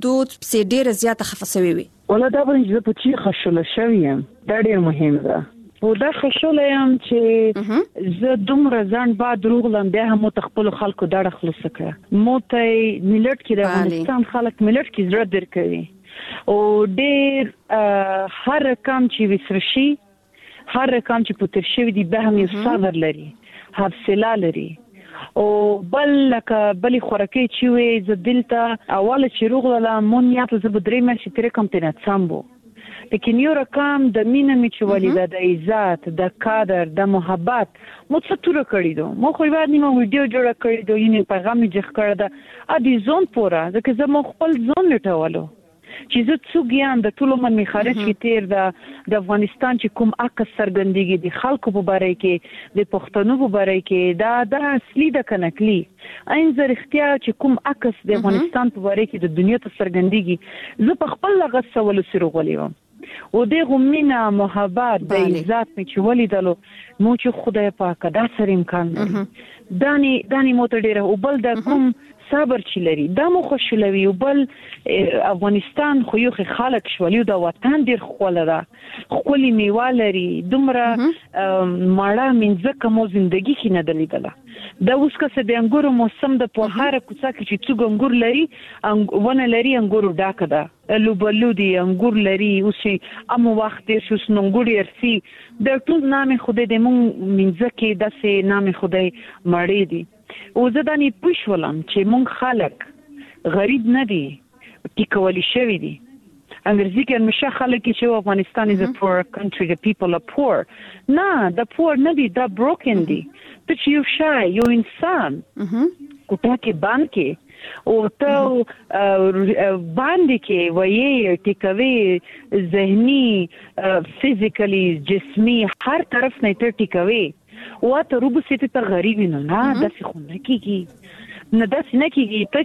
دود سي ډیره زیاته خفسوي وي؟ ولا دا باندې په چی خښول شویم دا ډیر مهم ده. او دا خښول یم چې زه دومره ځان بعد روغلم بیا هم خپل خلکو دړه خلاص کړه. مو ته ملت کې د افغانستان خلک ملت کې زړه درکوي او ډیر هر کام چې وسرشي هر کام چې پوتر شوی دی به هم یو صبر لري حوصله لري او بل خورکه چې وي ز دلته اوله چې روغله مون یا ته زبدري مې چې تر کوم تنه څامبو لیکن یو رقم د مینه می چې ولیدا د عزت د قدر د محبت مو څه تور کړی دو مو خو یوه نیمه ویډیو جوړ کړی دو یعنی پیغام یې ځخ کړی دا ا دې زون پورا ځکه زه مو خپل زون لټولو چې زه څوک یم د ټولو من می خارج کې تیر د افغانستان چې کوم عکس سرګندګي د خلکو په باره کې د پښتنو په باره کې دا اصلي د کنکلی این زه اختیار چې کوم عکس د افغانستان په باره کې د دنیا ته سرګندګي زه په خپل لغت سوال سره غولیم او دغه مینا محبت د عزت می چې ولیدلو مو چې خدای پاک دا سره امکان لري دانی مو ته ډیره او بل د کوم صبر چې لري دا مو خوشلوي او بل افغانستان خو یو خلک شولیو د وطن ډیر خوله ده خولي میوه لري دومره ماړه منځه کوم ژوندۍ کې نه دلیدله دا اوس که د انګورو موسم د په هر کوڅه کې چې څوک انګور لري ونه لري انګورو ډاکه ده لوبلو دي انګور لري او چې امو وخت دې شو سننګوري ارسي د ټول نامه خدای دې مونږ منځ کې داسې نامه خدای مړې دي او زه دانی پښولم چې مونږ خلک غریب نه دي ټیکولي شوی دي انګریزي کې همیشه خلک چې افغانستان is a poor country the people are poor نه the poor نه دي دا broken دي ته چې یو شای یو انسان کوټه کې باندې کې او ته باندې کې وایي ټیکوي ذهني فزیکلی جسمي هر طرف نه ته ټیکوي او ته روبسته ته غریب نه داسې خو نه کیږي نه داسې نه کیږي ته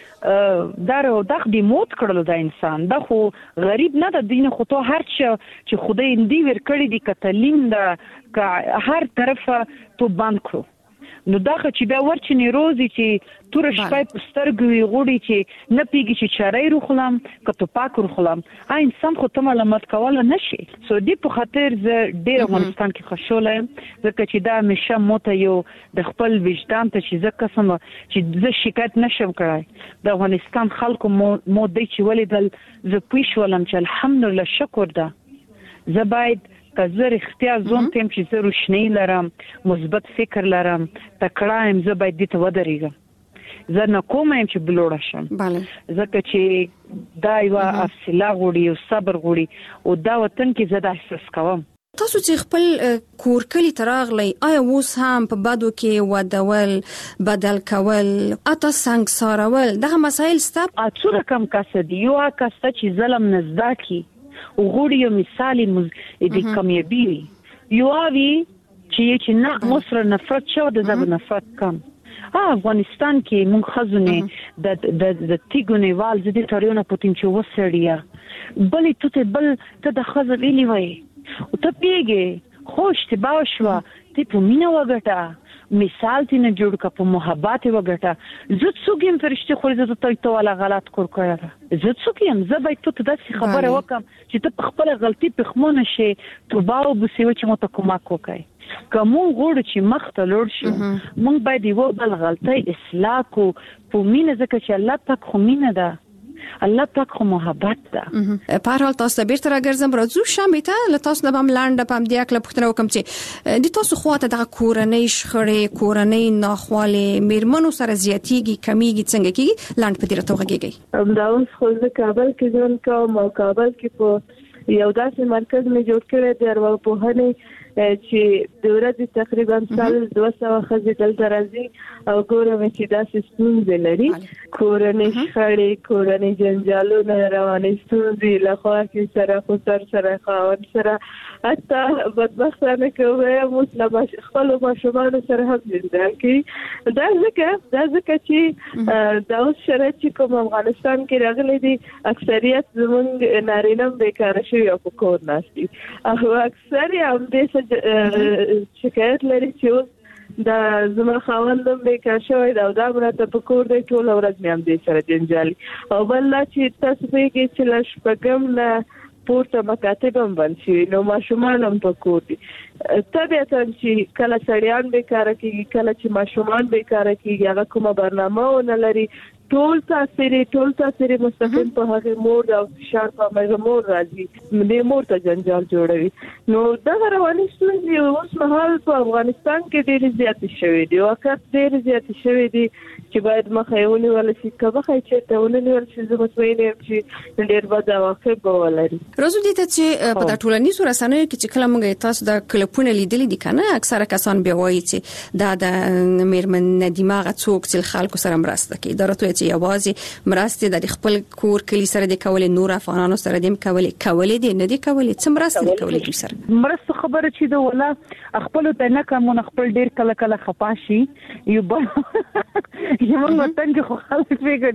چې دارو دغ دی موت کړل د انسان دا خو غریب نه د دین خو ته هر چې خدای اندی ور کړی دی کتلیم دا هر طرفه تو باندې کړو نو دا چې بیا ورچنی روزي چې تور شپای پسترګوي غوړي چې نه پیږي چې چارای روخلم کته پاک روخلم انسان خو ته ملامت کوله نشي سو دې په خاطر ز ډیر افغانستان کې خوشاله ځکه چې دا همیشه موته یو د خپل وجدان ته چې ځکه سم چې ز شکایت نشم کړای د افغانستان خلکو مو دې چې ولیدل ز پوښ ولم چې الحمدلله شکر ده ز باید کزر اختیار زون تم چې زه روشنی لرم مثبت فکر لرم تکړه ام زه باید دې ته ودرېږم زه نه کوم چې بلوړ شم ځکه چې دا یو افصله غوړي او صبر غوړي او دا وطن کې زه د احساس کوم تاسو چې خپل کور کلی تراغلی آیا اوس هم په بدو کې ودول بدل کول اته څنګه سارول دغه مسایل ستاب اڅوره کم کسدي یو کاسته چې ظلم نزداکی او غوړي مثال د کامیابی یو اوی چې نه مصر نفرت شو د زب نفرت کم افغانستان کې مونږ خزونه د تیګونی وال زدي تاریونه پوتین چې وسړیا بلې ته د خزر ویلی وای او ته پیګه خوش ته باوشوا ته په مینا وګټه مثال تینه جوړ کا په محبت وګټه زه څوګم فرشتي خو زه ته ولا غلط کور کړه زه څوګم زه باید ته داسې خبره وکم چې ته خپل غلطي پخمونه شي توبه او بسیو چې مو ته کومک وکړي کوم غوړ چې مخ ته لور شي مونږ باید یو بل غلطي اصلاح کو په مینه ځکه چې الله پاک خو مینه ده الله پاک خو محبت ده په هر حال تاسو بیرته راګرځم راځو شامې ته له تاسو نه هم لاندې پم دی کله پښتنه وکم چې د تاسو خواته د کورنۍ شخړې کورنۍ ناخواله میرمنو سره زیاتیږي کمیږي څنګه کیږي لاندې په دې راته وګورئ دا اوس خو د کابل کې ځون کوم او کابل کې په یو داسې مرکز می جوړ کړی دی ارواپوهنې چې د ورځې تقریبا 200 خځې دلته راځي او ګورم چې داسې ستونزې لري کورنۍ شخړې کورنۍ جنجالونه روانې ستونزې له خواږه سره خو سره خاوند سره حتی بدبختانه کوي مسلمان خپل ماشومان سره هم زندګي کوي دا ځکه چې دا اوس شرایط چې کوم افغانستان کې راغلي دي اکثریت زمونږ نارینه بیکاره شوي او په کور ناست دي او اکثر هم دې شکایت لري چې دا زما خاوندم بیکار شوی دا دا مرته په کور دی ټول ورځ مې هم دې سره جنجالي او بل چې تاسو پیږي چې لا شپږم نه پورته مکاتب هم بند شي نو ماشومان هم په کور دي طبيعتا چې کله سړیان بیکار کیږي کله چې ماشومان بیکار کیږي هغه کومه برنامه ونه لري ټول تاثیر مستقیم په هغه مور او فشار په هغه مور راځي دې مور ته جنجال جوړوي نو دا رواني ستونزې اوس مهال په افغانستان کې ډېر زیات شوې دي وخت ډېر زیات شوې دي چې باید مخایونه ولا شي کبه چې ته ونیول شي زه متوینه یم چې ډېر بد عواقب ولري روزو دي ته چې په ټولنیزو رسنیو کې چې کله موږ تاسو د کلپونه لیدلې دي کنه اکثره کسان به وایي چې دا د میرمن ندیمه غڅوک چې خلکو سره مرسته کوي درته چې یوازې مرسته د خپل کور کلی سره د کولې نور افغانانو سره د کولې دي نه دي کولې څه مرسته دي کولې دوی سره مرسته خبره چې دا ولا خپل ته نه کوم خپل ډیر کله خپاشي یو یمن وطن کې خو خلک فکر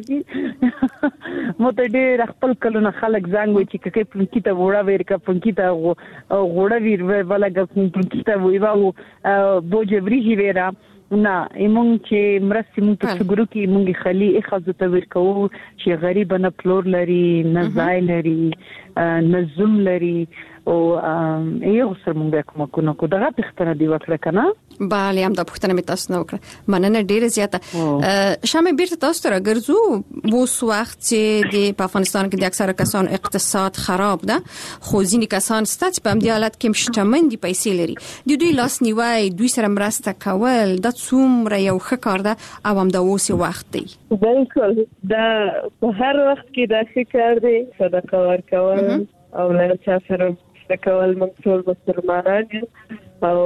کی مو ته ډیر خپل کلونه خلک زنګ وي چې کې پنکیته وړه ویر کا پنکیته غوړه ویر ولګه پنکیته ویوا بوجبري ویرا نه ایمون چې مرستې مونږ په څګرو کې مونږ خلی اخذ تویر کوو چې غریب نه پلور لري نه ځای لري نه زوم لري او یو سر مونږ کوم دغه پښتنه دی وکړه کنه bale هم د پښتنه مې تاسو نه وکړه مننه ډیره زیاته شامه بیرته تاسو ته راګرځو ووس وخت چې د افغانستان کې د اکثره کسان اقتصاد خراب ده خو ځینې کسان ستاسو په همدې حالت کې مشتمن دي پیسې لري د دوی لاس نیوي دوی سره مرسته کول د څومره یو ښه کار ده او هم د اوس وخت دی بالکل دا په هر وخت کې دا ښه کار دی صدقه ورکول او له چا سره کول مقصود مسلمانان او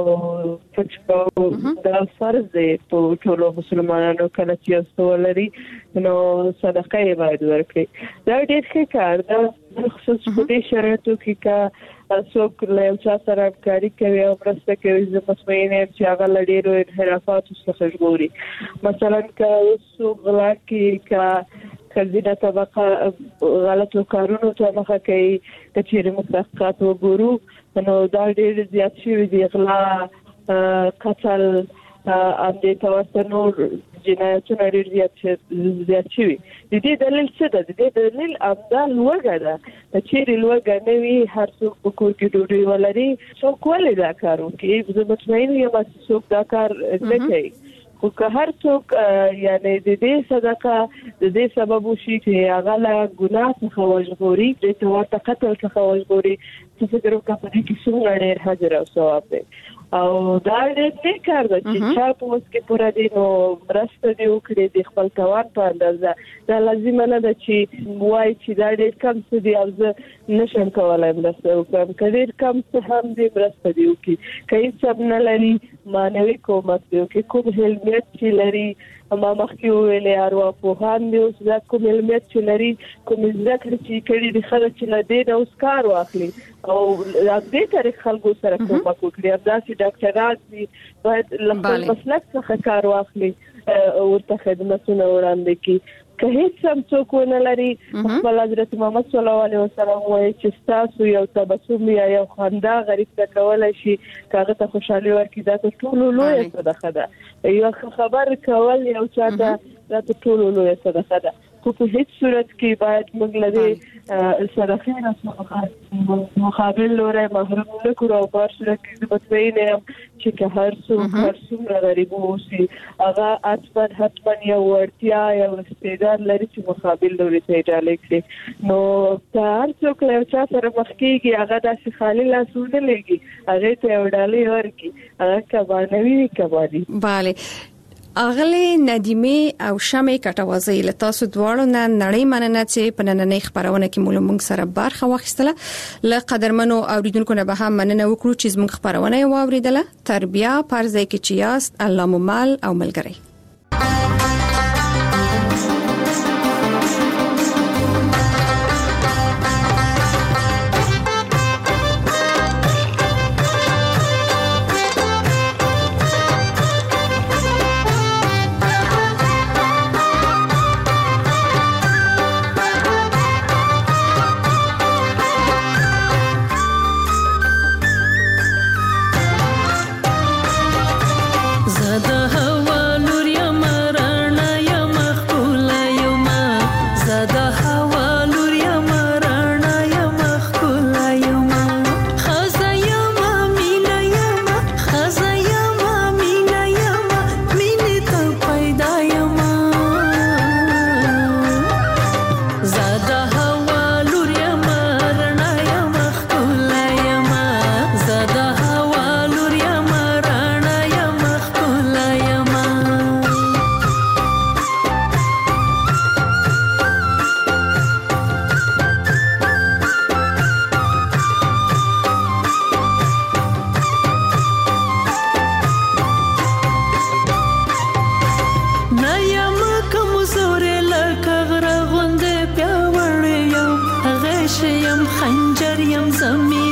چې دا فرض دی په ټولو مسلمانانو کله چې استولري نو صدقه یې باید ورکړي دا ډېر ښه کار ده خصوص په دې شرایطو کې کا څوک له چا سره همکاري کوي او مرسته کوي زه مطمئنه یم چې هغه له ډېرو انحرافاتو څخه ژغوري مثلا که څوک غلا کوي که کلبینه طبقه غلطو کارونو ته مخه کوي که چیرې مستحقات وګورو نو دا ډېر زیات شوي دي غلا قتل امدې توسط نور جنایتونه ډېر زیات شوي د دې دلیل څه ده د دې دلیل امدا لوږه ده چې چیرې لوږه نه وي هر څوک په کور کې ډوډۍ ولري څوک ولې دا کار وکړي زه مطمئنه یم چې څوک دا کار نه کوي خو که هر څوک یعنی د دې صدقه د دې سبب وشي چې هغه له ګناه څخه وژغوري د ورته قتل څخه وژغوري څه فکر وکړه په دې کې څومره ډېر اجر او ثواب دی او دا دې کار دی چې چا په اوس کې پوره دي نو مرسته دی وکړي د خپل توان په اندازه دا لازم نه ده چې وایي چې دا ډېر کم څه دی او زه نشم کولای مرسته وکړم که ډېر کم څه هم دی مرسته دی وکړي که هیڅ نه لري معنوي کومک دی وکړي کوم علمیت چې لري ما مخکې ویلې ارواپوهان دي اوس دا کوم علمیت چې لري کوم زده کړې چې کړي دي خلک چې له دې نه اوس کار واخلي او دې طریق خلکو سره کومک وکړي همداسې ډاکټران دي باید له خپل مسلک څخه کار واخلي ورته خدمتونه وړاندې کړي که هیڅ هم څوک ونه لري خپل حضرت محمد صلی الله علیه وسلم وایي چې تاسو یو تبسم یا یو خندا غریب ته کولای شي هغه ته خوشحالي ورکړي دا ټول لوی صدقه ده یو خبر کول یو چاته دا ټول لوی صدقه ده خو په هیڅ صورت کې باید موږ له صدقې نه مقابل لوري محروم نه کړو او په صورت کې مطمئنه یم چې که هر څومره غریب اوسي هغه حتما یو ورتیا یو استعداد لري چې مقابل لوري ته ډالۍ کړي نو که هر څوک له چا سره مخ کېږي هغه داسې خالي لاسونه لګي هغه ته یو ډالۍ ورکړي هغه کبانوي کبادي bale اغلی ندیمه او شمع کټوازی له تاسو دواړو نه نړۍ مننه چې په نننۍ خبرونه کې مونږ سره برخه واخیستله له قدرمنو اوریدونکو نه به هم مننه وکړو چې زموږ خبرونه واوریدله تربیه پرځای کې چې یاست الله مو مال او ملګری لاشه یم خنجر یم زمین